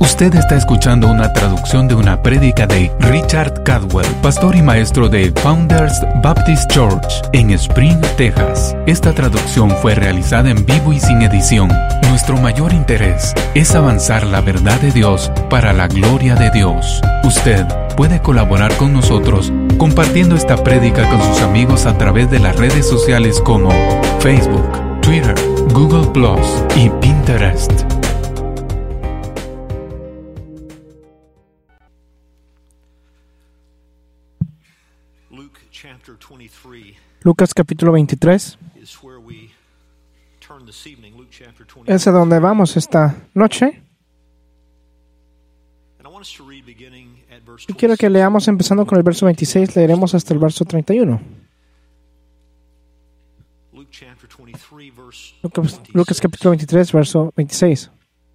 Usted está escuchando una traducción de una prédica de Richard Cadwell, pastor y maestro de Founders Baptist Church en Spring, Texas. Esta traducción fue realizada en vivo y sin edición. Nuestro mayor interés es avanzar la verdad de Dios para la gloria de Dios. Usted puede colaborar con nosotros compartiendo esta prédica con sus amigos a través de las redes sociales como Facebook, Twitter, Google Plus y Pinterest. Lucas capítulo 23 es a donde vamos esta noche. Y quiero que leamos empezando con el verso 26, leeremos hasta el verso 31. Lucas capítulo 23, verso 26.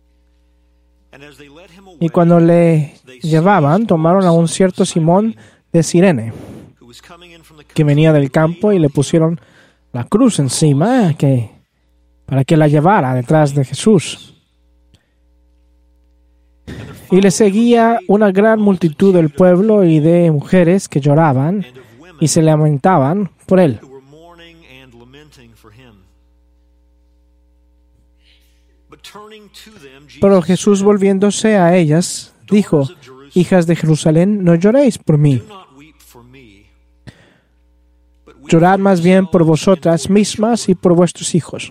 Y cuando le llevaban, tomaron a un cierto Simón de Cirene, que venía del campo, y le pusieron la cruz encima para que la llevara detrás de Jesús. Y le seguía una gran multitud del pueblo y de mujeres que lloraban y se lamentaban por él. Pero Jesús, volviéndose a ellas, dijo: Hijas de Jerusalén, no lloréis por mí. Llorad más bien por vosotras mismas y por vuestros hijos.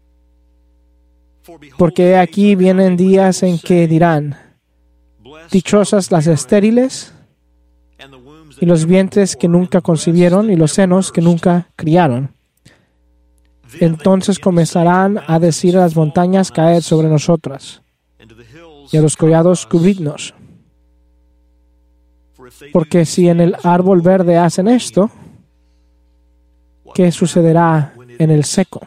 Porque aquí vienen días en que dirán: dichosas las estériles, y los vientres que nunca concibieron, y los senos que nunca criaron. Entonces comenzarán a decir a las montañas: caed sobre nosotras, y a los collados: cubridnos. Porque si en el árbol verde hacen esto, ¿qué sucederá en el seco?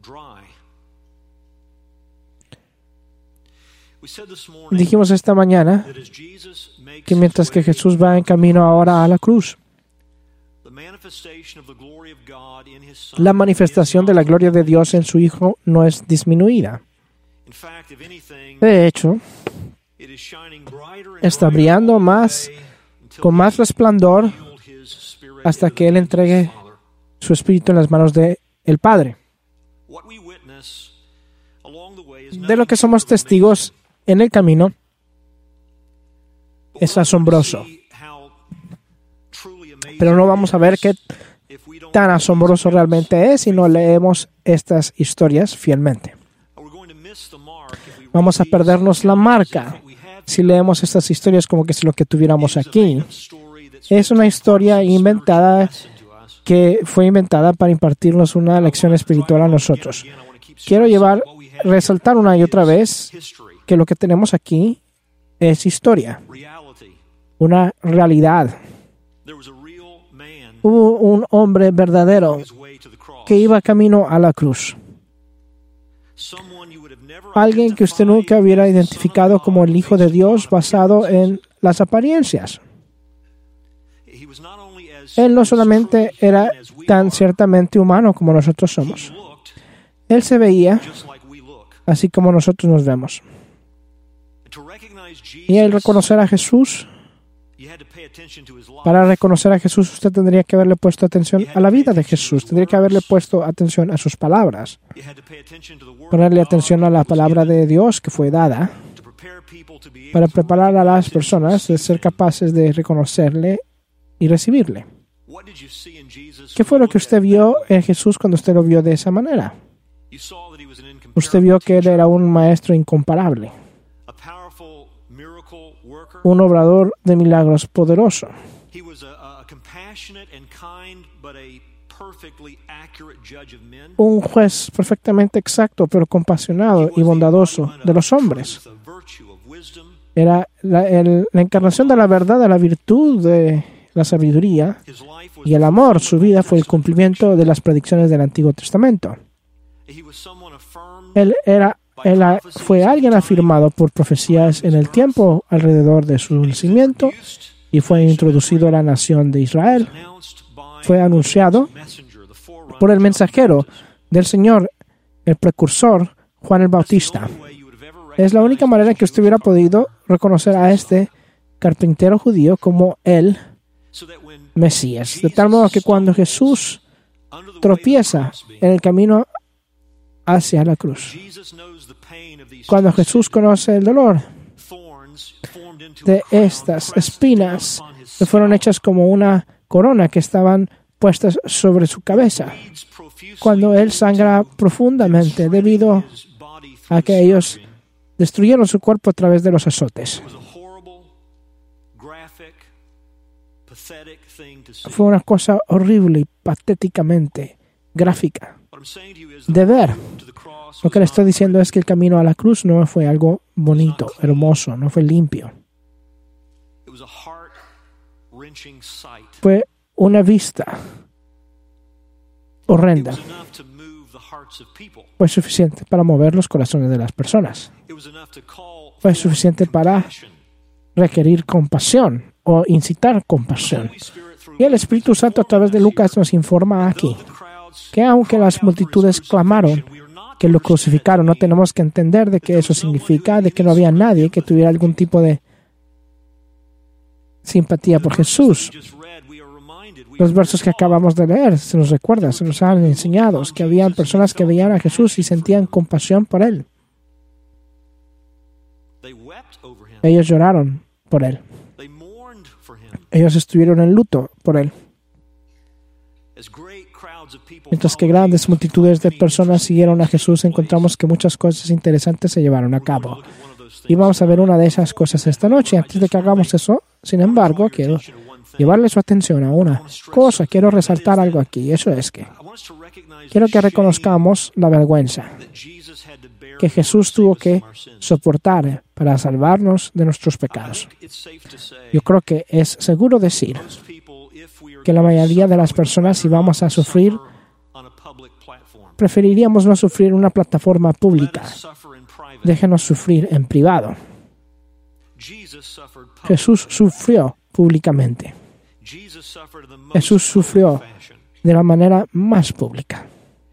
Dijimos esta mañana que mientras que Jesús va en camino ahora a la cruz, la manifestación de la gloria de Dios en su Hijo no es disminuida. De hecho, está brillando más, con más resplandor, hasta que Él entregue su Espíritu en las manos del Padre. De lo que somos testigos en el camino es asombroso. Pero no vamos a ver qué tan asombroso realmente es si no leemos estas historias fielmente. Vamos a perdernos la marca si leemos estas historias como que es lo que tuviéramos aquí. Es una historia inventada que fue inventada para impartirnos una lección espiritual a nosotros. Quiero resaltar una y otra vez que lo que tenemos aquí es historia, una realidad. Hubo un hombre verdadero que iba camino a la cruz. Alguien que usted nunca hubiera identificado como el Hijo de Dios basado en las apariencias. Él no solamente era tan ciertamente humano como nosotros somos. Él se veía así como nosotros nos vemos. Y al reconocer a Jesús, para reconocer a Jesús, usted tendría que haberle puesto atención a la vida de Jesús. Tendría que haberle puesto atención a sus palabras. Ponerle atención a la palabra de Dios que fue dada para preparar a las personas de ser capaces de reconocerle y recibirle. ¿Qué fue lo que usted vio en Jesús cuando usted lo vio de esa manera? Usted vio que Él era un maestro incomparable, un obrador de milagros poderoso. Un juez perfectamente exacto, pero compasionado y bondadoso de los hombres. Era la encarnación de la verdad, de la virtud, de la sabiduría y el amor. Su vida fue el cumplimiento de las predicciones del Antiguo Testamento. Él fue alguien afirmado por profecías en el tiempo alrededor de su nacimiento y fue introducido a la nación de Israel. Fue anunciado por el mensajero del Señor, el precursor Juan el Bautista. Es la única manera que usted hubiera podido reconocer a este carpintero judío como el Mesías. De tal modo que cuando Jesús tropieza en el camino hacia la cruz, cuando Jesús conoce el dolor de estas espinas que fueron hechas como una corona que estaban puestas sobre su cabeza, cuando Él sangra profundamente debido a que ellos destruyeron su cuerpo a través de los azotes. Fue una cosa horrible y patéticamente gráfica de ver. Lo que le estoy diciendo es que el camino a la cruz no fue algo bonito, hermoso, no fue limpio. Fue una vista horrenda. Fue suficiente para mover los corazones de las personas. Fue suficiente para requerir compasión o incitar compasión. Y el Espíritu Santo a través de Lucas nos informa aquí que aunque las multitudes clamaron que lo crucificaron, no tenemos que entender de qué eso significa, de que no había nadie que tuviera algún tipo de simpatía por Jesús. Los versos que acabamos de leer se nos recuerda, se nos han enseñado que habían personas que veían a Jesús y sentían compasión por Él. Ellos lloraron por Él. Ellos estuvieron en luto por Él. Mientras que grandes multitudes de personas siguieron a Jesús, encontramos que muchas cosas interesantes se llevaron a cabo. Y vamos a ver una de esas cosas esta noche. Antes de que hagamos eso, sin embargo, quiero llevarle su atención a una cosa. Quiero resaltar algo aquí. Eso es que quiero que reconozcamos la vergüenza que Jesús tuvo que soportar para salvarnos de nuestros pecados. Yo creo que es seguro decir que la mayoría de las personas, si vamos a sufrir, preferiríamos no sufrir en una plataforma pública. Déjenos sufrir en privado. Jesús sufrió públicamente. Jesús sufrió de la manera más pública.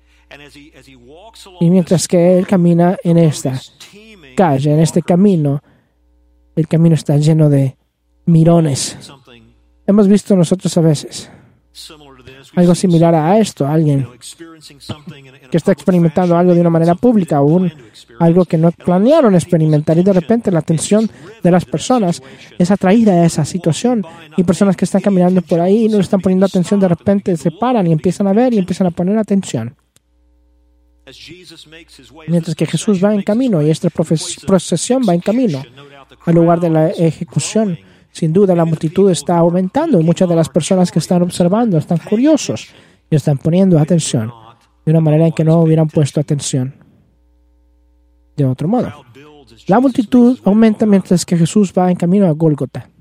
Y mientras que Él camina en esta calle, en este camino, el camino está lleno de mirones. Hemos visto nosotros a veces algo similar a esto, alguien que está experimentando algo de una manera pública o algo que no planearon experimentar y de repente la atención de las personas es atraída a esa situación y personas que están caminando por ahí y no le están poniendo atención, de repente se paran y empiezan a ver y empiezan a poner atención. Mientras que Jesús va en camino y esta procesión va en camino al lugar de la ejecución, sin duda la multitud está aumentando y muchas de las personas que están observando están curiosos y están poniendo atención de una manera en que no hubieran puesto atención de otro modo. La multitud aumenta mientras que Jesús va en camino a Gólgota.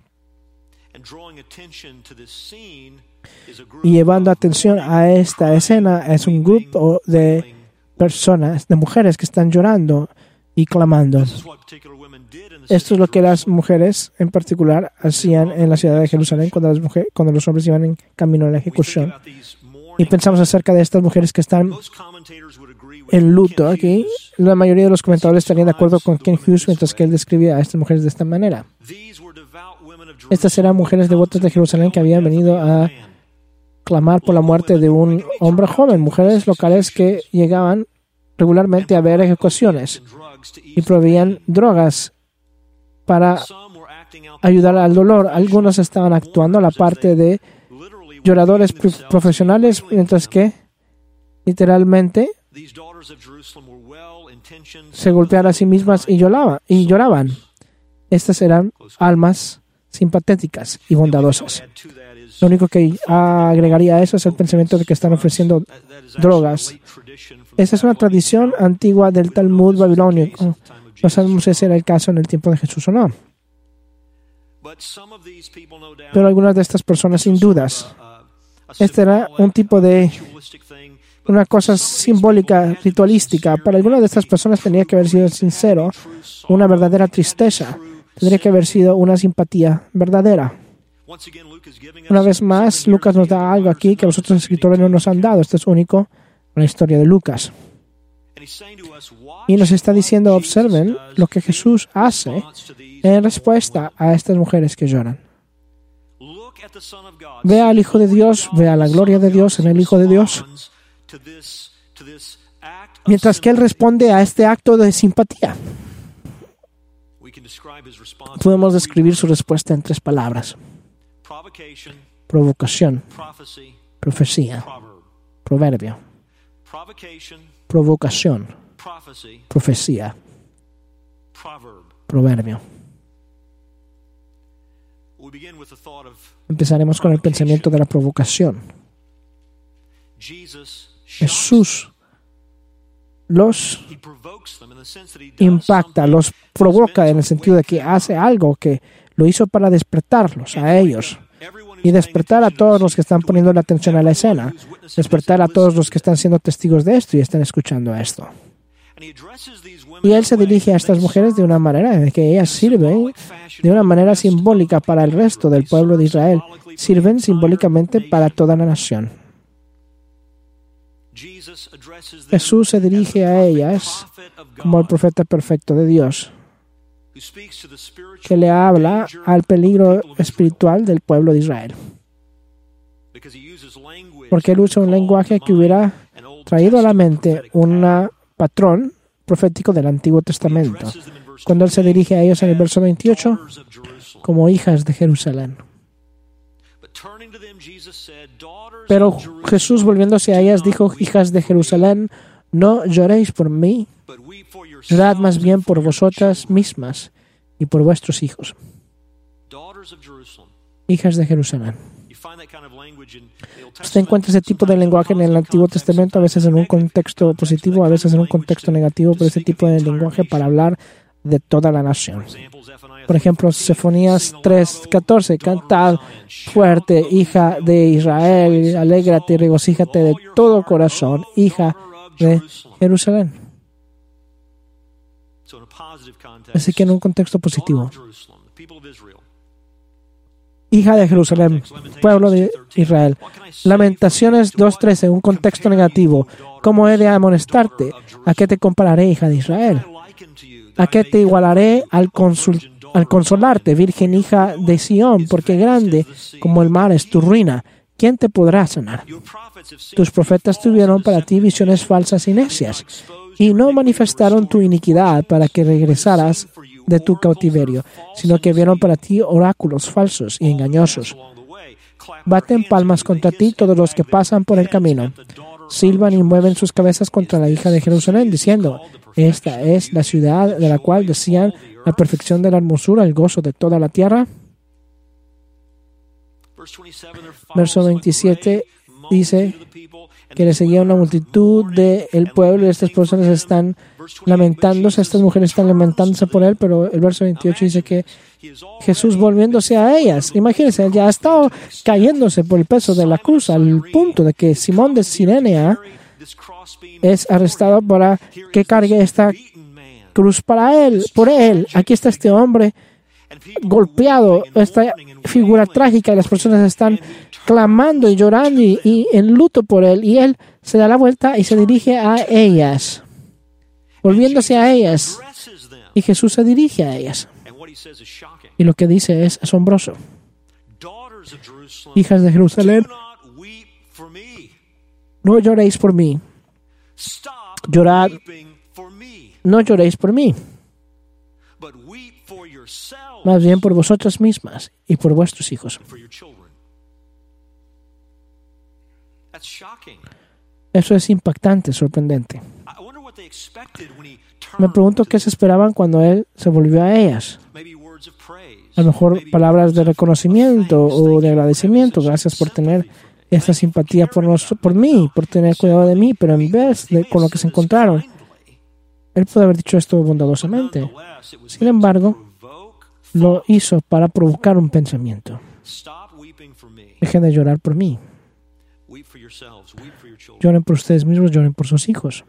Y llevando atención a esta escena es un grupo de personas, de mujeres que están llorando y clamando. Esto es lo que las mujeres en particular hacían en la ciudad de Jerusalén cuando los hombres iban en camino a la ejecución. Y pensamos acerca de estas mujeres que están en luto aquí. La mayoría de los comentadores estarían de acuerdo con Ken Hughes mientras que él describía a estas mujeres de esta manera. Estas eran mujeres devotas de Jerusalén que habían venido a clamar por la muerte de un hombre joven, mujeres locales que llegaban regularmente a ver ejecuciones y proveían drogas para ayudar al dolor. Algunos estaban actuando a la parte de lloradores profesionales, mientras que literalmente se golpeaban a sí mismas y lloraban. Estas eran almas simpatéticas y bondadosas. Lo único que agregaría a eso es el pensamiento de que están ofreciendo drogas. Esta es una tradición antigua del Talmud babilónico. No sabemos si ese era el caso en el tiempo de Jesús o no. Pero algunas de estas personas, sin dudas, este era un tipo de una cosa simbólica, ritualística. Para algunas de estas personas tendría que haber sido sincero, una verdadera tristeza. Tendría que haber sido una simpatía verdadera. Una vez más, Lucas nos da algo aquí que los otros escritores no nos han dado. Esto es único en la historia de Lucas. Y nos está diciendo, observen lo que Jesús hace en respuesta a estas mujeres que lloran. Ve al Hijo de Dios, ve a la gloria de Dios en el Hijo de Dios, mientras que Él responde a este acto de simpatía. Podemos describir su respuesta en 3 palabras: provocación, profecía, proverbio. Provocación, profecía, proverbio. Empezaremos con el pensamiento de la provocación. Jesús los impacta, los provoca en el sentido de que hace algo que lo hizo para despertarlos a ellos y despertar a todos los que están poniendo la atención a la escena, despertar a todos los que están siendo testigos de esto y están escuchando esto. Y Él se dirige a estas mujeres de una manera en que ellas sirven de una manera simbólica para el resto del pueblo de Israel, sirven simbólicamente para toda la nación. Jesús se dirige a ellas como el profeta perfecto de Dios, que le habla al peligro espiritual del pueblo de Israel. Porque Él usa un lenguaje que hubiera traído a la mente un patrón profético del Antiguo Testamento, cuando Él se dirige a ellos en el verso 28 como hijas de Jerusalén. Pero Jesús, volviéndose a ellas, dijo: hijas de Jerusalén, no lloréis por mí, llorad más bien por vosotras mismas y por vuestros hijos. Hijas de Jerusalén. Usted encuentra ese tipo de lenguaje en el Antiguo Testamento, a veces en un contexto positivo, a veces en un contexto negativo, pero ese tipo de lenguaje para hablar de toda la nación. Por ejemplo, Sofonías 3:14, cantad fuerte, hija de Israel, alégrate y regocíjate de todo corazón, hija de Jerusalén. Así que en un contexto positivo, hija de Jerusalén, pueblo de Israel. Lamentaciones 2:13, en un contexto negativo. ¿Cómo he de amonestarte? ¿A qué te compararé, hija de Israel? ¿A qué te igualaré al consolarte, virgen hija de Sión? Porque grande como el mar es tu ruina. ¿Quién te podrá sanar? Tus profetas tuvieron para ti visiones falsas y necias, y no manifestaron tu iniquidad para que regresaras de tu cautiverio, sino que vieron para ti oráculos falsos y engañosos. Baten palmas contra ti todos los que pasan por el camino. Silban y mueven sus cabezas contra la hija de Jerusalén, diciendo: esta es la ciudad de la cual decían, la perfección de la hermosura, el gozo de toda la tierra. Verso 27 dice que le seguía una multitud del pueblo y estas personas están lamentándose, estas mujeres están lamentándose por él, pero el verso 28 dice que Jesús volviéndose a ellas, imagínense, él ya ha estado cayéndose por el peso de la cruz al punto de que Simón de Cirenea es arrestado para que cargue esta cruz para él, por él. Aquí está este hombre golpeado, esta figura trágica, y las personas están clamando y llorando y en luto por él, y él se da la vuelta y se dirige a ellas, volviéndose a ellas, y Jesús se dirige a ellas, y lo que dice es asombroso: hijas de Jerusalén, no lloréis por mí, llorad, no lloréis por mí, más bien por vosotras mismas y por vuestros hijos. Eso es impactante, sorprendente. Me pregunto qué se esperaban cuando él se volvió a ellas. A lo mejor palabras de reconocimiento o de agradecimiento. Gracias por tener esta simpatía por mí, por tener cuidado de mí, pero en vez de con lo que se encontraron, él puede haber dicho esto bondadosamente. Sin embargo, lo hizo para provocar un pensamiento. Dejen de llorar por mí. Lloren por ustedes mismos, lloren por sus hijos.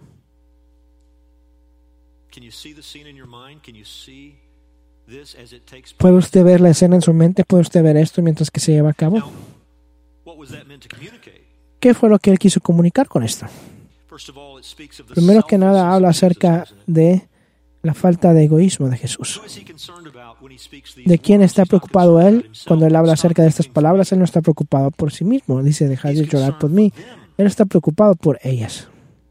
¿Puede usted ver la escena en su mente? ¿Puede usted ver esto mientras que se lleva a cabo? ¿Qué fue lo que él quiso comunicar con esto? Primero que nada, habla acerca de la falta de egoísmo de Jesús. ¿De quién está preocupado Él? Cuando Él habla acerca de estas palabras, Él no está preocupado por sí mismo. Dice, dejad de llorar por mí. Él está preocupado por ellas.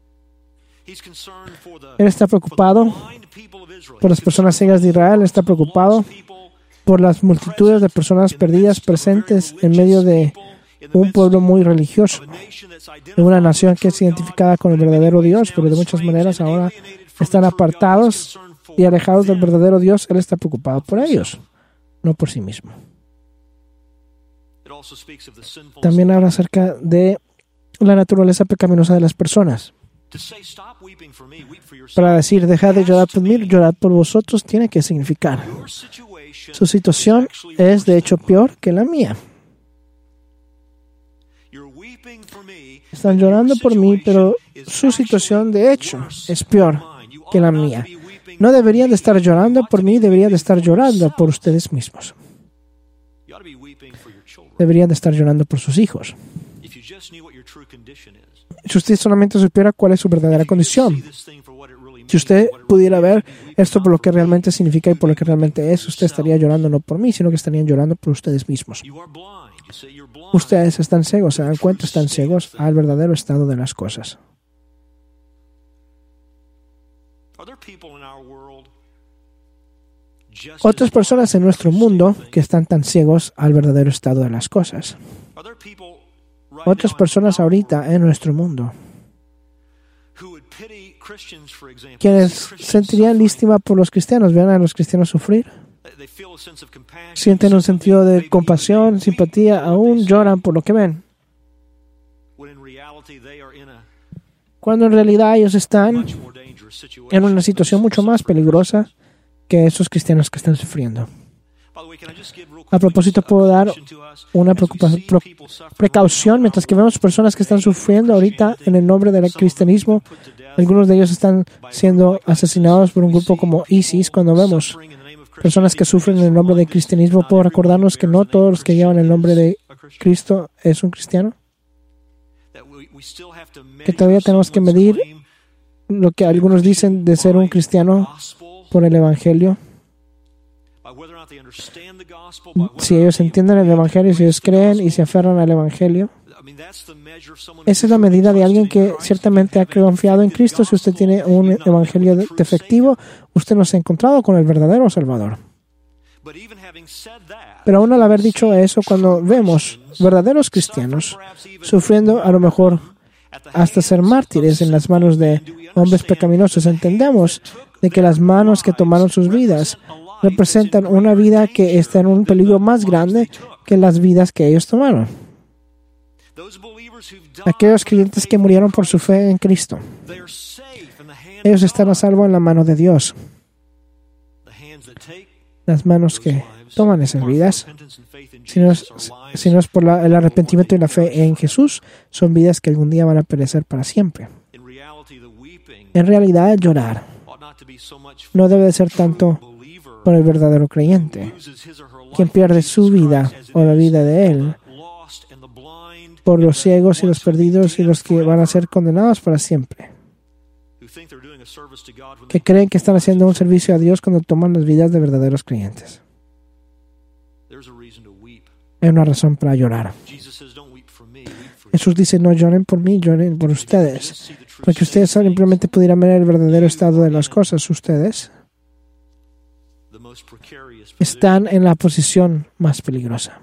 Él está preocupado por las personas ciegas de Israel. Él está preocupado por las multitudes de personas perdidas presentes en medio de un pueblo muy religioso, de una nación que es identificada con el verdadero Dios, pero de muchas maneras ahora están apartados y alejados del verdadero Dios. Él está preocupado por ellos, no por sí mismo. También habla acerca de la naturaleza pecaminosa de las personas. Para decir, dejad de llorar por mí, llorad por vosotros, tiene que significar: su situación es de hecho peor que la mía. Están llorando por mí, pero su situación de hecho es peor que la mía. No deberían de estar llorando por mí, deberían de estar llorando por ustedes mismos. Deberían de estar llorando por sus hijos. Si usted solamente supiera cuál es su verdadera condición, si usted pudiera ver esto por lo que realmente significa y por lo que realmente es, usted estaría llorando no por mí, sino que estarían llorando por ustedes mismos. Ustedes están ciegos, se dan cuenta, están ciegos al verdadero estado de las cosas. Otras personas en nuestro mundo que están tan ciegos al verdadero estado de las cosas. Otras personas ahorita en nuestro mundo quienes sentirían lástima por los cristianos, vean a los cristianos sufrir, sienten un sentido de compasión, simpatía, aún lloran por lo que ven, cuando en realidad ellos están en una situación mucho más peligrosa que esos cristianos que están sufriendo. A propósito, puedo dar una precaución mientras que vemos personas que están sufriendo ahorita en el nombre del cristianismo. Algunos de ellos están siendo asesinados por un grupo como ISIS. Cuando vemos personas que sufren en el nombre del cristianismo, puedo recordarnos que no todos los que llevan el nombre de Cristo es un cristiano. Que todavía tenemos que medir lo que algunos dicen de ser un cristiano por el Evangelio. Si ellos entienden el Evangelio, si ellos creen y se aferran al Evangelio, esa es la medida de alguien que ciertamente ha confiado en Cristo. Si usted tiene un Evangelio defectivo, usted no se ha encontrado con el verdadero Salvador. Pero aún al haber dicho eso, cuando vemos verdaderos cristianos sufriendo a lo mejor hasta ser mártires en las manos de hombres pecaminosos, entendemos de que las manos que tomaron sus vidas representan una vida que está en un peligro más grande que las vidas que ellos tomaron. Aquellos creyentes que murieron por su fe en Cristo, ellos están a salvo en la mano de Dios. Las manos que toman esas vidas, si no es por el arrepentimiento y la fe en Jesús, son vidas que algún día van a perecer para siempre. En realidad, llorar no debe de ser tanto por el verdadero creyente, quien pierde su vida o la vida de él, por los ciegos y los perdidos y los que van a ser condenados para siempre, que creen que están haciendo un servicio a Dios cuando toman las vidas de verdaderos creyentes. Hay una razón para llorar. Jesús dice, no lloren por mí, lloren por ustedes, para que ustedes simplemente pudieran ver el verdadero estado de las cosas. Ustedes están en la posición más peligrosa.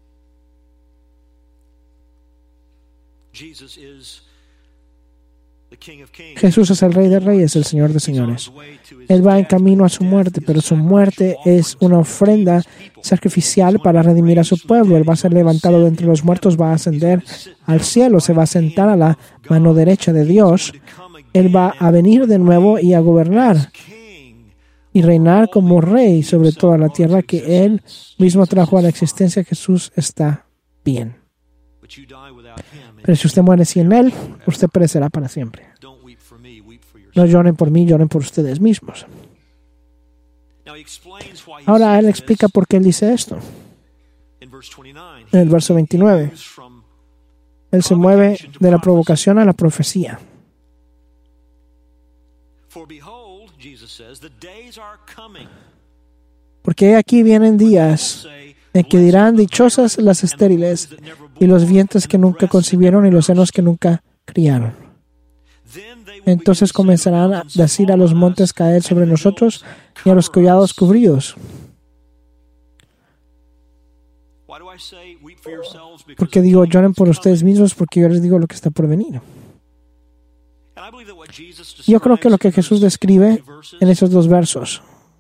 Jesús es el Rey de Reyes, el Señor de Señores. Él va en camino a su muerte, pero su muerte es una ofrenda sacrificial para redimir a su pueblo. Él va a ser levantado de entre los muertos, va a ascender al cielo, se va a sentar a la mano derecha de Dios. Él va a venir de nuevo y a gobernar y reinar como Rey sobre toda la tierra que Él mismo trajo a la existencia. Jesús está bien. Pero si usted muere sin Él, usted perecerá para siempre. No lloren por mí, lloren por ustedes mismos. Ahora Él explica por qué Él dice esto. En el verso 29, Él se mueve de la provocación a la profecía. Porque aquí vienen días en que dirán: dichosas las estériles, y los vientres que nunca concibieron, y los senos que nunca criaron. Entonces comenzarán a decir a los montes: caed sobre nosotros, y a los collados cubríos. Porque digo, lloren por ustedes mismos, porque yo les digo lo que está por venir. Yo creo que lo que Jesús describe en esos dos versos,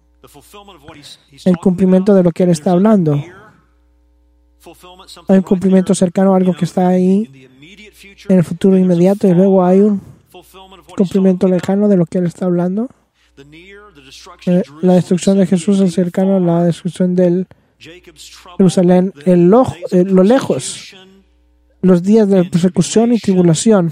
el cumplimiento de lo que Él está hablando, hay un cumplimiento cercano a algo que está ahí en el futuro inmediato, y luego hay un cumplimiento lejano de lo que Él está hablando. La destrucción de Jesús es cercano a la destrucción del Jerusalén, lo lejos, los días de persecución y tribulación,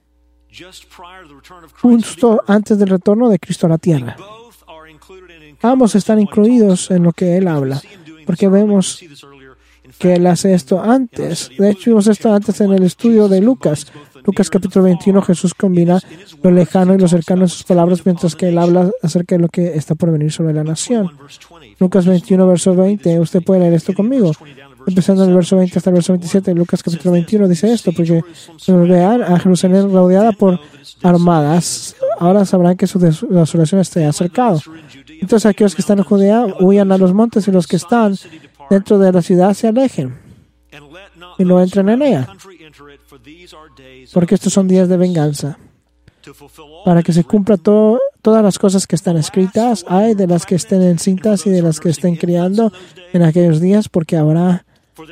justo antes del retorno de Cristo a la tierra. Ambos están incluidos en lo que Él habla, porque vemos que Él hace esto antes. De hecho, vimos esto antes en el estudio de Lucas. Lucas capítulo 21, Jesús combina lo lejano y lo cercano en sus palabras, mientras que Él habla acerca de lo que está por venir sobre la nación. Lucas 21, verso 20. Usted puede leer esto conmigo. Empezando en el verso 20 hasta el verso 27, Lucas capítulo 21 dice esto: porque vean a Jerusalén rodeada por armadas, ahora sabrán que su desolación está acercado. Entonces aquellos que están en Judea huyan a los montes, y los que están dentro de la ciudad se alejen y no entren en ella, porque estos son días de venganza, para que se cumpla todas las cosas que están escritas. Hay de las que estén encintas y de las que estén criando en aquellos días, porque habrá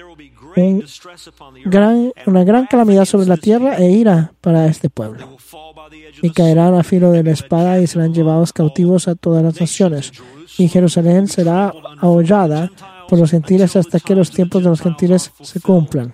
una gran calamidad sobre la tierra e ira para este pueblo. Y caerán a filo de la espada y serán llevados cautivos a todas las naciones. Y Jerusalén será ahollada por los gentiles hasta que los tiempos de los gentiles se cumplan.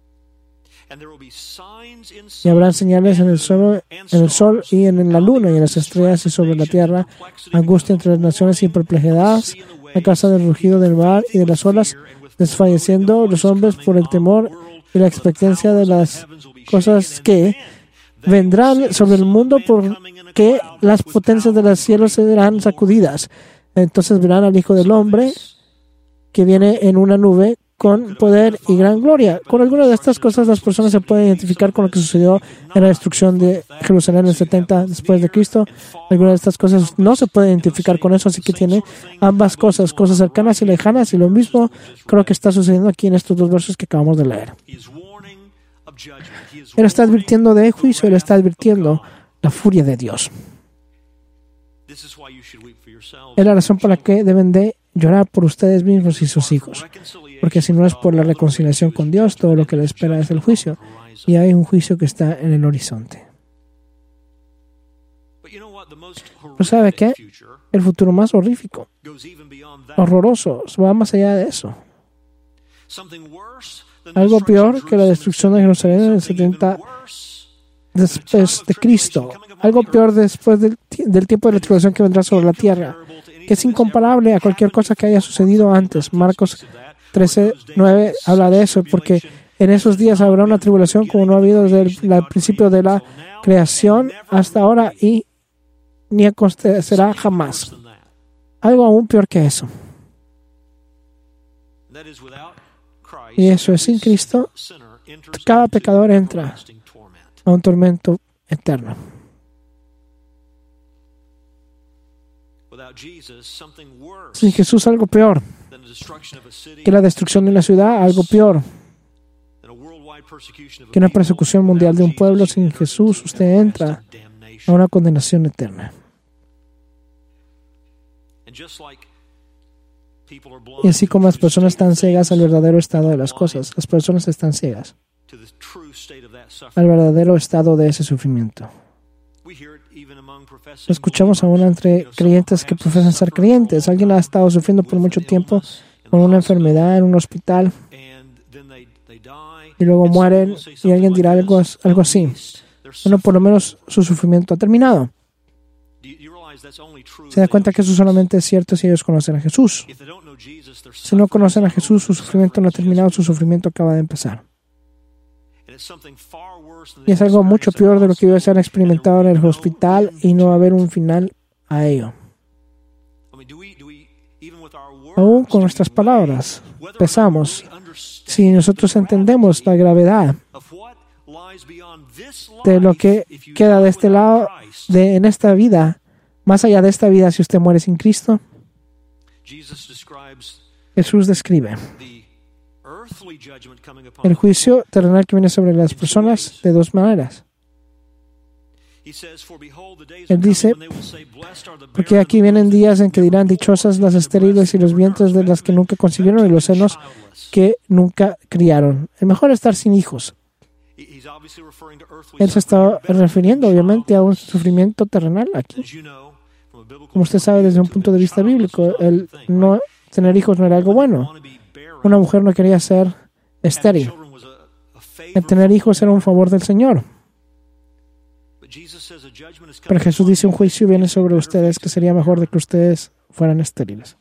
Y habrán señales en el sol y en la luna y en las estrellas y sobre la tierra, angustia entre las naciones y perplejidad a causa del rugido del mar y de las olas, desfalleciendo los hombres por el temor y la expectancia de las cosas que vendrán sobre el mundo, porque las potencias de los cielos serán sacudidas. Entonces verán al Hijo del Hombre que viene en una nube con poder y gran gloria. Con alguna de estas cosas las personas se pueden identificar con lo que sucedió en la destrucción de Jerusalén en el 70 después de Cristo. Algunas de estas cosas no se pueden identificar con eso, así que tiene ambas cosas cercanas y lejanas, y lo mismo creo que está sucediendo aquí en estos dos versos que acabamos de leer. Él está advirtiendo de juicio, Él está advirtiendo la furia de Dios. Es la razón por la que deben de llorar por ustedes mismos y sus hijos, porque si no es por la reconciliación con Dios, todo lo que le espera es el juicio, y hay un juicio que está en el horizonte. ¿No sabe qué? El futuro más horrífico, horroroso, va más allá de eso. Algo peor que la destrucción de Jerusalén en el 70 después de Cristo. Algo peor después del tiempo de la tribulación que vendrá sobre la tierra, que es incomparable a cualquier cosa que haya sucedido antes. Marcos 13:9 habla de eso, porque en esos días habrá una tribulación como no ha habido desde el principio de la creación hasta ahora, y ni acontecerá jamás. Algo aún peor que eso. Y eso es: sin Cristo, cada pecador entra a un tormento eterno. Sin Jesús, algo peor que la destrucción de una ciudad, algo peor que una persecución mundial de un pueblo. Sin Jesús, usted entra a una condenación eterna. Y así como las personas están ciegas al verdadero estado de las cosas, las personas están ciegas al verdadero estado de ese sufrimiento. Lo escuchamos aún entre creyentes que profesan ser creyentes. Alguien ha estado sufriendo por mucho tiempo con una enfermedad en un hospital y luego mueren, y alguien dirá algo así: bueno, por lo menos su sufrimiento ha terminado. Se da cuenta que eso solamente es cierto si ellos conocen a Jesús. Si no conocen a Jesús, su sufrimiento no ha terminado, su sufrimiento acaba de empezar. Y es algo mucho peor de lo que ellos han experimentado en el hospital, y no va a haber un final a ello. Aún con nuestras palabras, pensamos, si nosotros entendemos la gravedad de lo que queda de este lado, en esta vida, más allá de esta vida, si usted muere sin Cristo, Jesús describe el juicio terrenal que viene sobre las personas de dos maneras. Él dice, porque aquí vienen días en que dirán, dichosas las estériles y los vientres de las que nunca concibieron y los senos que nunca criaron. Es mejor estar sin hijos. Él se está refiriendo obviamente a un sufrimiento terrenal aquí. Como usted sabe, desde un punto de vista bíblico, el no tener hijos no era algo bueno. Una mujer no quería ser estéril. El tener hijos era un favor del Señor. Pero Jesús dice, un juicio viene sobre ustedes que sería mejor de que ustedes fueran estériles.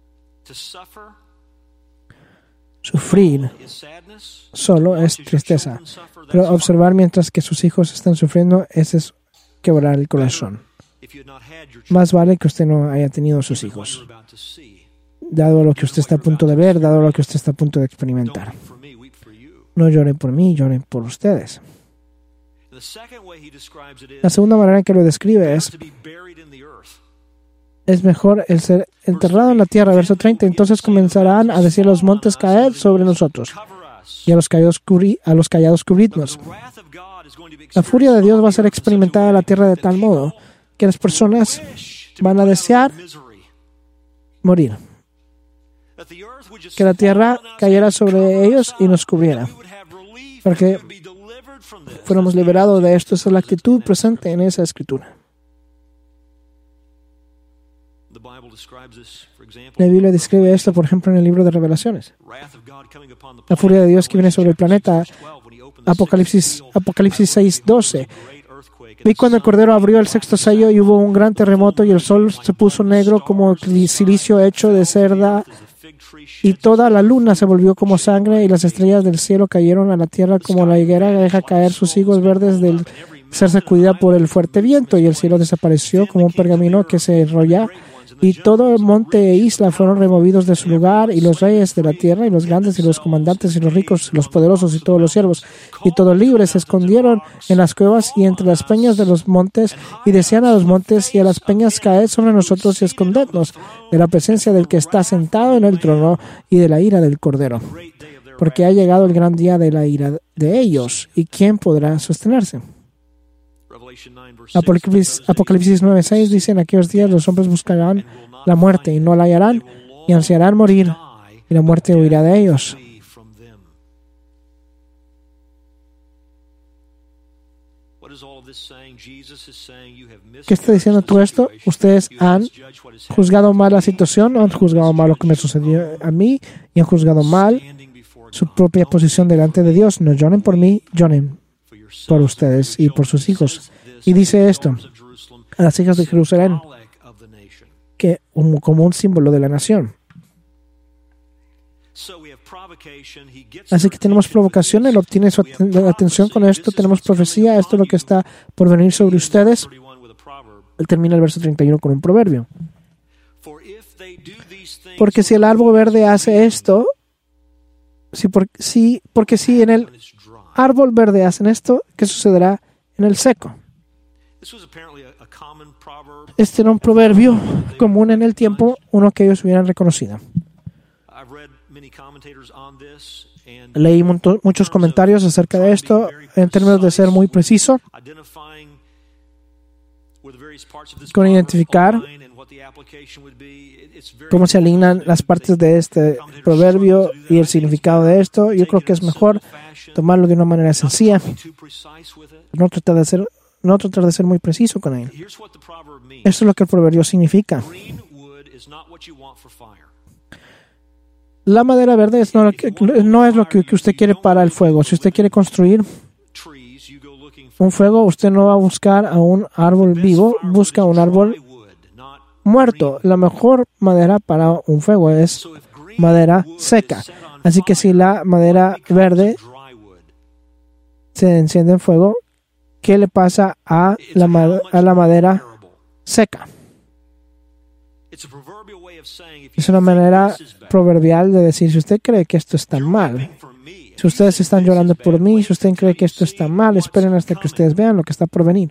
Sufrir solo es tristeza, pero observar mientras que sus hijos están sufriendo, ese es quebrar el corazón. Más vale que usted no haya tenido sus hijos, dado lo que usted está a punto de ver, dado lo que usted está a punto de experimentar. No lloren por mí, lloren por ustedes. La segunda manera en que lo describe es mejor el ser enterrado en la tierra. Verso 30, entonces comenzarán a decir los montes, caed sobre nosotros, y a los callados cubridnos. La furia de Dios va a ser experimentada en la tierra de tal modo que las personas van a desear morir. Que la tierra cayera sobre ellos y nos cubriera. Porque fuéramos liberados de esto. Esa es la actitud presente en esa escritura. La Biblia describe esto, por ejemplo, en el libro de Revelaciones. La furia de Dios que viene sobre el planeta. Apocalipsis 6:12. Vi cuando el Cordero abrió el sexto sello y hubo un gran terremoto y el sol se puso negro como silicio hecho de cerda y toda la luna se volvió como sangre y las estrellas del cielo cayeron a la tierra como la higuera deja caer sus higos verdes del ser sacudida por el fuerte viento, y el cielo desapareció como un pergamino que se enrolla, y todo el monte e isla fueron removidos de su lugar, y los reyes de la tierra, y los grandes, y los comandantes, y los ricos, y los poderosos, y todos los siervos, y todos libres, se escondieron en las cuevas y entre las peñas de los montes, y decían a los montes y a las peñas, caed sobre nosotros y escondednos de la presencia del que está sentado en el trono y de la ira del Cordero. Porque ha llegado el gran día de la ira de ellos, y ¿quién podrá sostenerse? Apocalipsis 9:6 dice, en aquellos días los hombres buscarán la muerte y no la hallarán, y ansiarán morir, y la muerte huirá de ellos. ¿Qué está diciendo todo esto? Ustedes han juzgado mal la situación, han juzgado mal lo que me sucedió a mí, y han juzgado mal su propia posición delante de Dios. No lloren por mí, lloren por ustedes y por sus hijos. Y dice esto a las hijas de Jerusalén, que como un símbolo de la nación. Así que tenemos provocación, él obtiene su atención con esto, tenemos profecía, esto es lo que está por venir sobre ustedes. Él termina el verso 31 con un proverbio. Porque si el árbol verde hace esto, porque si en el árbol verde hacen esto, ¿qué sucederá en el seco? Este era un proverbio común en el tiempo, uno que ellos hubieran reconocido. Leí muchos comentarios acerca de esto en términos de ser muy preciso con identificar cómo se alinean las partes de este proverbio y el significado de esto. Yo creo que es mejor tomarlo de una manera sencilla, no tratar de ser muy preciso con él. Esto es lo que el proverbio significa. La madera verde no es lo que usted quiere para el fuego. Si usted quiere construir un fuego, usted no va a buscar a un árbol vivo, busca un árbol muerto. La mejor madera para un fuego es madera seca. Así que si la madera verde se enciende en fuego, ¿qué le pasa a la madera seca? Es una manera proverbial de decir, si usted cree que esto está mal, si ustedes están llorando por mí, si usted cree que esto está mal, esperen hasta que ustedes vean lo que está por venir.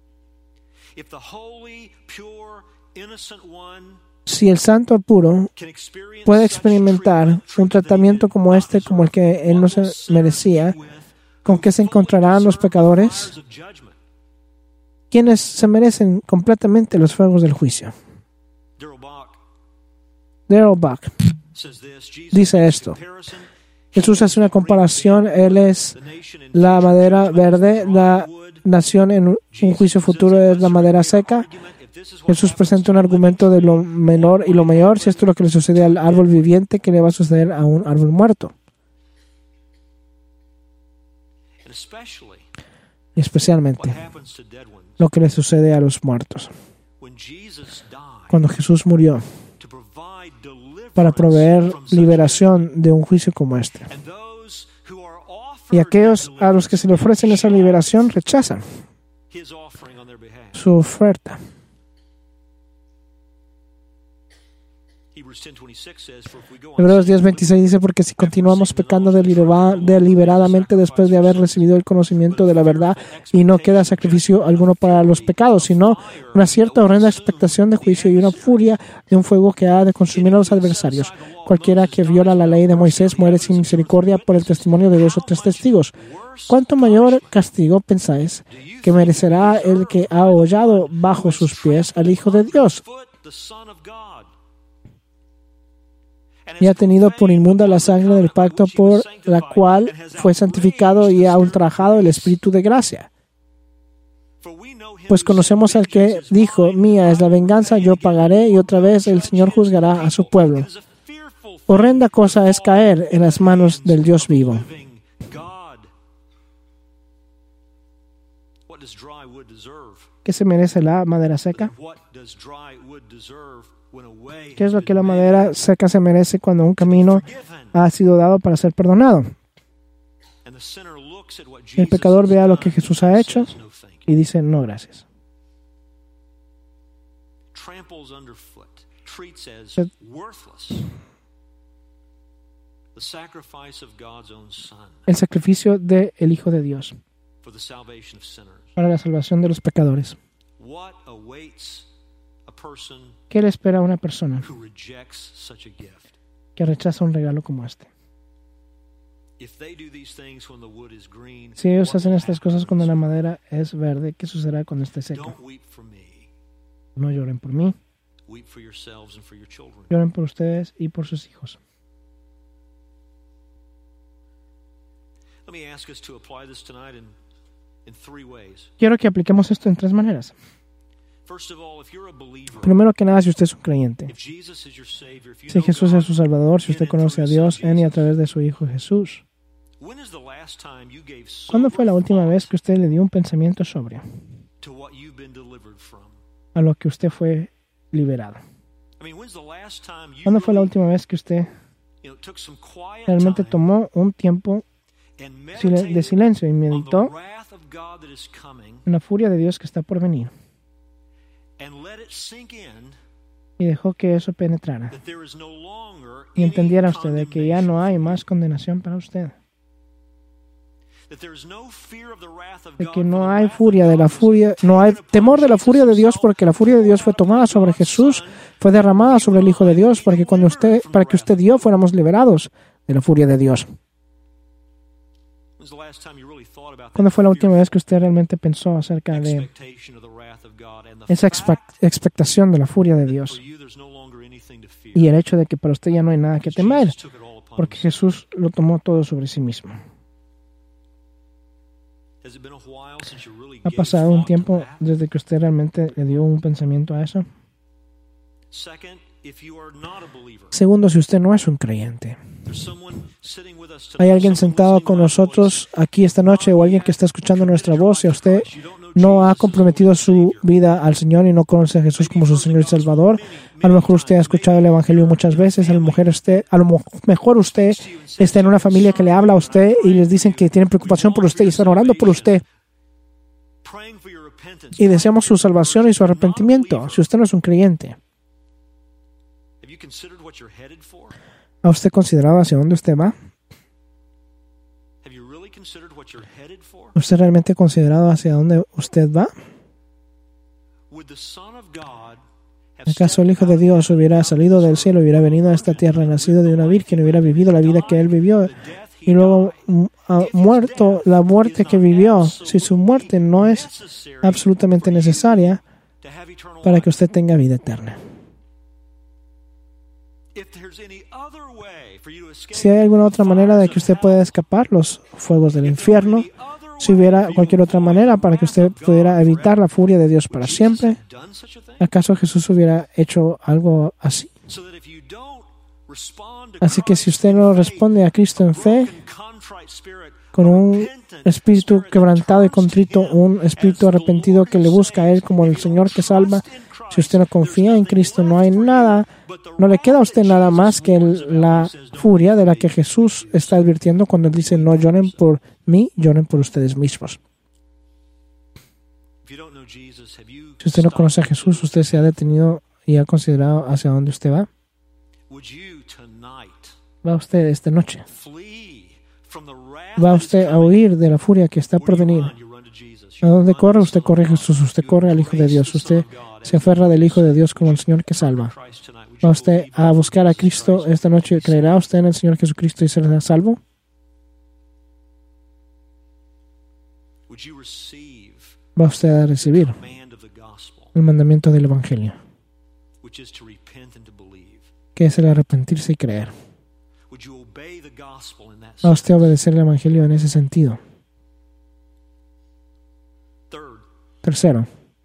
Si el santo puro puede experimentar un tratamiento como este, como el que él no se merecía, ¿con qué se encontrarán los pecadores? Quienes se merecen completamente los fuegos del juicio. Darrell Buck dice esto. Jesús hace una comparación. Él es la madera verde, la nación en un juicio futuro es la madera seca. Jesús presenta un argumento de lo menor y lo mayor. Si esto es lo que le sucede al árbol viviente, ¿qué le va a suceder a un árbol muerto? Y especialmente lo que le sucede a los muertos. Cuando Jesús murió para proveer liberación de un juicio como este. Y aquellos a los que se le ofrecen esa liberación rechazan su oferta. Hebreos 10:26 dice, porque si continuamos pecando deliberadamente después de haber recibido el conocimiento de la verdad, y no queda sacrificio alguno para los pecados, sino una cierta horrenda expectación de juicio y una furia de un fuego que ha de consumir a los adversarios. Cualquiera que viola la ley de Moisés muere sin misericordia por el testimonio de 2 o 3 testigos. ¿Cuánto mayor castigo pensáis que merecerá el que ha hollado bajo sus pies al Hijo de Dios, y ha tenido por inmunda la sangre del pacto por la cual fue santificado y ha ultrajado el Espíritu de gracia? Pues conocemos al que dijo, mía es la venganza, yo pagaré, y otra vez el Señor juzgará a su pueblo. Horrenda cosa es caer en las manos del Dios vivo. ¿Qué se merece la madera seca? ¿Qué es lo que la madera seca se merece cuando un camino ha sido dado para ser perdonado? El pecador ve a lo que Jesús ha hecho y dice, no, gracias. El sacrificio del Hijo de Dios para la salvación de los pecadores. ¿Qué le espera a una persona que rechaza un regalo como este? Si ellos hacen estas cosas cuando la madera es verde, ¿qué sucederá cuando esté seca? No lloren por mí. Lloren por ustedes y por sus hijos. Quiero que apliquemos esto en 3 maneras. Primero que nada, si usted es un creyente, si Jesús es su Salvador, si usted conoce a Dios en y a través de su Hijo Jesús, ¿cuándo fue la última vez que usted le dio un pensamiento sobrio a lo que usted fue liberado? ¿Cuándo fue la última vez que usted realmente tomó un tiempo de silencio y meditó en la furia de Dios que está por venir? Y dejó que eso penetrara. Y entendiera usted de que ya no hay más condenación para usted. De que no hay furia de la furia, no hay temor de la furia de Dios, porque la furia de Dios fue tomada sobre Jesús, fue derramada sobre el Hijo de Dios, para que usted y yo fuéramos liberados de la furia de Dios. ¿Cuándo fue la última vez que usted realmente pensó acerca de esa expectación de la furia de Dios y el hecho de que para usted ya no hay nada que temer, porque Jesús lo tomó todo sobre sí mismo? ¿Ha pasado un tiempo desde que usted realmente le dio un pensamiento a eso? Segundo, si usted no es un creyente, hay alguien sentado con nosotros aquí esta noche, o alguien que está escuchando nuestra voz, y a usted no ha comprometido su vida al Señor y no conoce a Jesús como su Señor y Salvador. A lo mejor usted ha escuchado el Evangelio muchas veces, a lo mejor usted está en una familia que le habla a usted y les dicen que tienen preocupación por usted y están orando por usted y deseamos su salvación y su arrepentimiento. Si usted no es un creyente, ¿Ha usted considerado hacia dónde usted va? ¿Ha usted realmente considerado hacia dónde usted va? ¿Acaso el Hijo de Dios hubiera salido del cielo, hubiera venido a esta tierra, nacido de una virgen, hubiera vivido la vida que Él vivió y luego ha muerto la muerte que vivió? Si su muerte no es absolutamente necesaria para que usted tenga vida eterna. Si hay alguna otra manera de que usted pueda escapar los fuegos del infierno, si hubiera cualquier otra manera para que usted pudiera evitar la furia de Dios para siempre, ¿acaso Jesús hubiera hecho algo así? Así que si usted no responde a Cristo en fe, con un espíritu quebrantado y contrito, un espíritu arrepentido que le busca a Él como el Señor que salva, si usted no confía en Cristo, no hay nada, no le queda a usted nada más que la furia de la que Jesús está advirtiendo cuando Él dice: no lloren por mí, lloren por ustedes mismos. Si usted no conoce a Jesús, usted se ha detenido y ha considerado hacia dónde usted va. ¿Va usted esta noche? ¿Va usted a huir de la furia que está por venir? ¿A dónde corre? Usted corre a Jesús, usted corre al Hijo de Dios, usted se aferra del Hijo de Dios como el Señor que salva. ¿Va usted a buscar a Cristo esta noche? ¿Creerá usted en el Señor Jesucristo y será salvo? ¿Va usted a recibir el mandamiento del Evangelio, que es el arrepentirse y creer? ¿Va usted a obedecer el Evangelio en ese sentido? Tercero,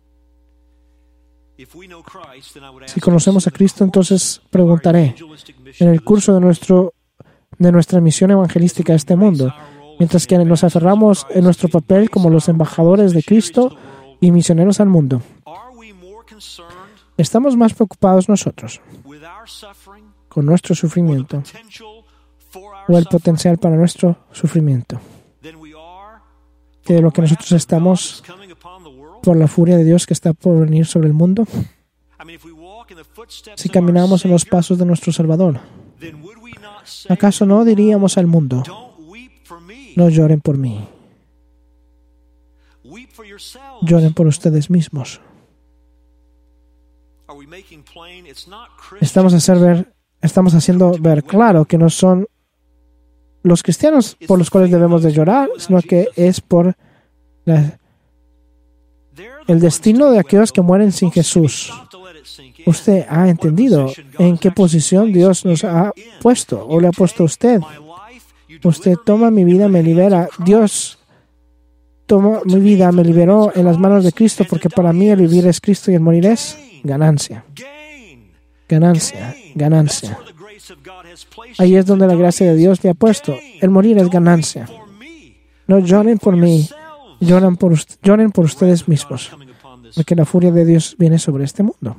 si conocemos a Cristo, entonces preguntaré, en el curso de nuestra misión evangelística a este mundo, mientras que nos aferramos en nuestro papel como los embajadores de Cristo y misioneros al mundo, ¿estamos más preocupados nosotros con nuestro sufrimiento o el potencial para nuestro sufrimiento que de lo que nosotros estamos por la furia de Dios que está por venir sobre el mundo? Si caminamos en los pasos de nuestro Salvador, ¿acaso no diríamos al mundo: no lloren por mí, lloren por ustedes mismos? Estamos haciendo ver claro que no son los cristianos por los cuales debemos de llorar, sino que es por el destino de aquellos que mueren sin Jesús. Usted ha entendido en qué posición Dios nos ha puesto o le ha puesto a usted. Usted toma mi vida, me libera. Dios toma mi vida, me liberó en las manos de Cristo, porque para mí el vivir es Cristo y el morir es ganancia. Ganancia, ganancia. Ahí es donde la gracia de Dios le ha puesto. El morir es ganancia. No lloren por mí, lloren por ustedes mismos, porque la furia de Dios viene sobre este mundo.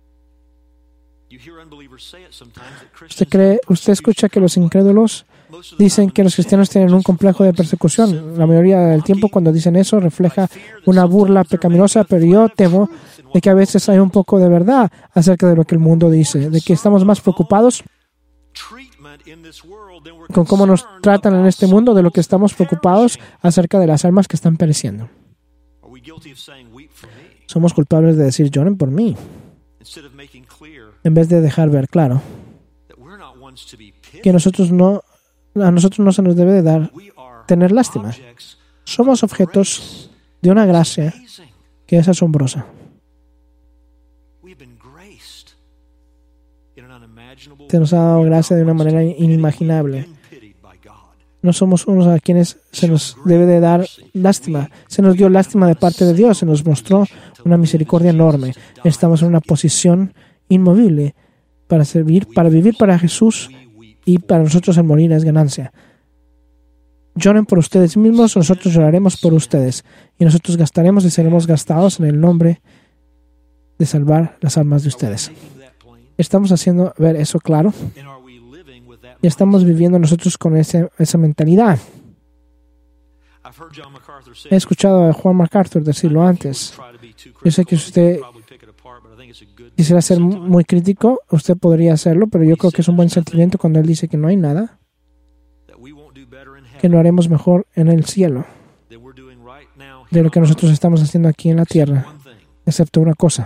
Usted escucha que los incrédulos dicen que los cristianos tienen un complejo de persecución. La mayoría del tiempo cuando dicen eso refleja una burla pecaminosa, pero yo temo de que a veces hay un poco de verdad acerca de lo que el mundo dice, de que estamos más preocupados con cómo nos tratan en este mundo de lo que estamos preocupados acerca de las almas que están pereciendo. Somos culpables de decir: lloren por mí, en vez de dejar ver claro que a nosotros no se nos debe de tener lástima. Somos objetos de una gracia que es asombrosa. Se nos ha dado gracia de una manera inimaginable. No somos unos a quienes se nos debe de dar lástima. Se nos dio lástima de parte de Dios. Se nos mostró una misericordia enorme. Estamos en una posición inmovible para vivir para Jesús, y para nosotros el morir es ganancia. Lloren por ustedes mismos, nosotros lloraremos por ustedes, y nosotros gastaremos y seremos gastados en el nombre de salvar las almas de ustedes. ¿Estamos haciendo ver eso claro? Y estamos viviendo nosotros con esa mentalidad. He escuchado a Juan MacArthur decirlo antes. Yo sé que usted Quisiera ser muy crítico, usted podría hacerlo, pero yo creo que es un buen sentimiento cuando Él dice que no hay nada, que lo haremos mejor en el cielo de lo que nosotros estamos haciendo aquí en la tierra, excepto una cosa,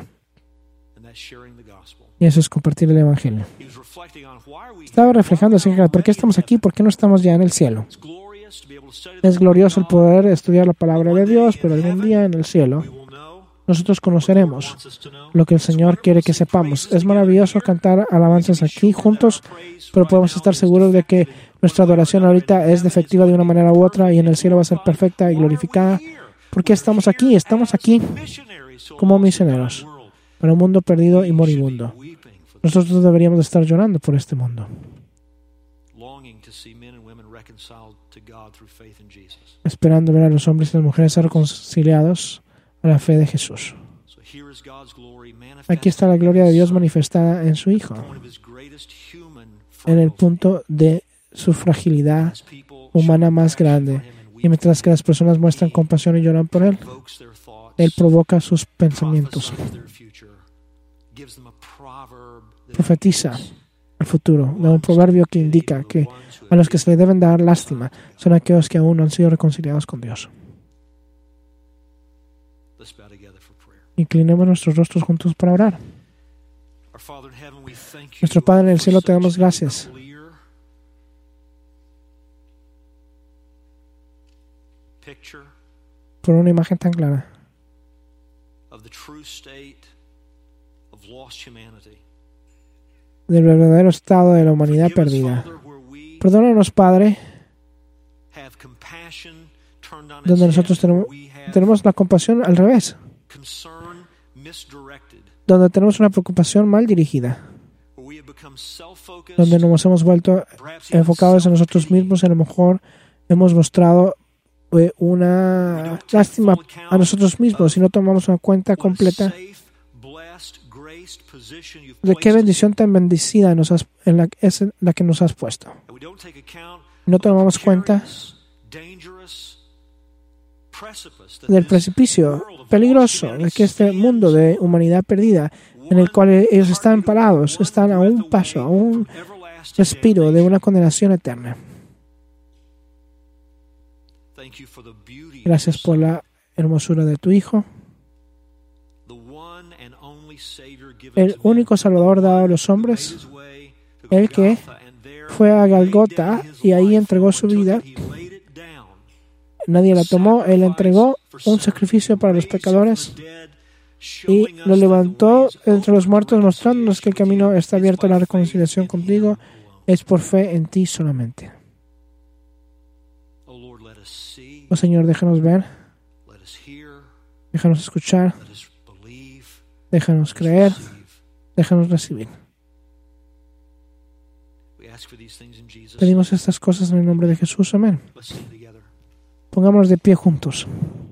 y eso es compartir el Evangelio. Estaba reflejando acerca de por qué estamos aquí, por qué no estamos ya en el cielo. Es glorioso el poder estudiar la palabra de Dios, pero algún día en el cielo nosotros conoceremos lo que el Señor quiere que sepamos. Es maravilloso cantar alabanzas aquí juntos, pero podemos estar seguros de que nuestra adoración ahorita es defectiva de una manera u otra y en el cielo va a ser perfecta y glorificada. ¿Por qué estamos aquí? Estamos aquí como misioneros para un mundo perdido y moribundo. Nosotros deberíamos estar llorando por este mundo, esperando ver a los hombres y las mujeres ser reconciliados a la fe de Jesús. Aquí está la gloria de Dios manifestada en su Hijo, en el punto de su fragilidad humana más grande. Y mientras que las personas muestran compasión y lloran por Él, Él provoca sus pensamientos. Profetiza el futuro, da un proverbio que indica que a los que se le deben dar lástima son aquellos que aún no han sido reconciliados con Dios. Inclinemos nuestros rostros juntos para orar. Nuestro Padre en el cielo, te damos gracias por una imagen tan clara del verdadero estado de la humanidad perdida. Perdónanos, Padre, donde nosotros tenemos la compasión al revés, donde tenemos una preocupación mal dirigida, donde nos hemos vuelto enfocados en nosotros mismos y a lo mejor hemos mostrado una lástima a nosotros mismos y no tomamos una cuenta completa de qué bendición tan bendecida es la que nos has puesto. No tomamos cuenta del precipicio peligroso de que este mundo de humanidad perdida, en el cual ellos están parados, están a un paso, a un respiro de una condenación eterna. Gracias por la hermosura de tu Hijo, el único Salvador dado a los hombres, el que fue a Golgota y ahí entregó su vida. Nadie la tomó, Él entregó un sacrificio para los pecadores y lo levantó entre los muertos, mostrándonos que el camino está abierto a la reconciliación contigo. Es por fe en ti solamente. Oh Señor, déjanos ver, déjanos escuchar, déjanos creer, déjanos recibir. Pedimos estas cosas en el nombre de Jesús. Amén. Pongámonos de pie juntos.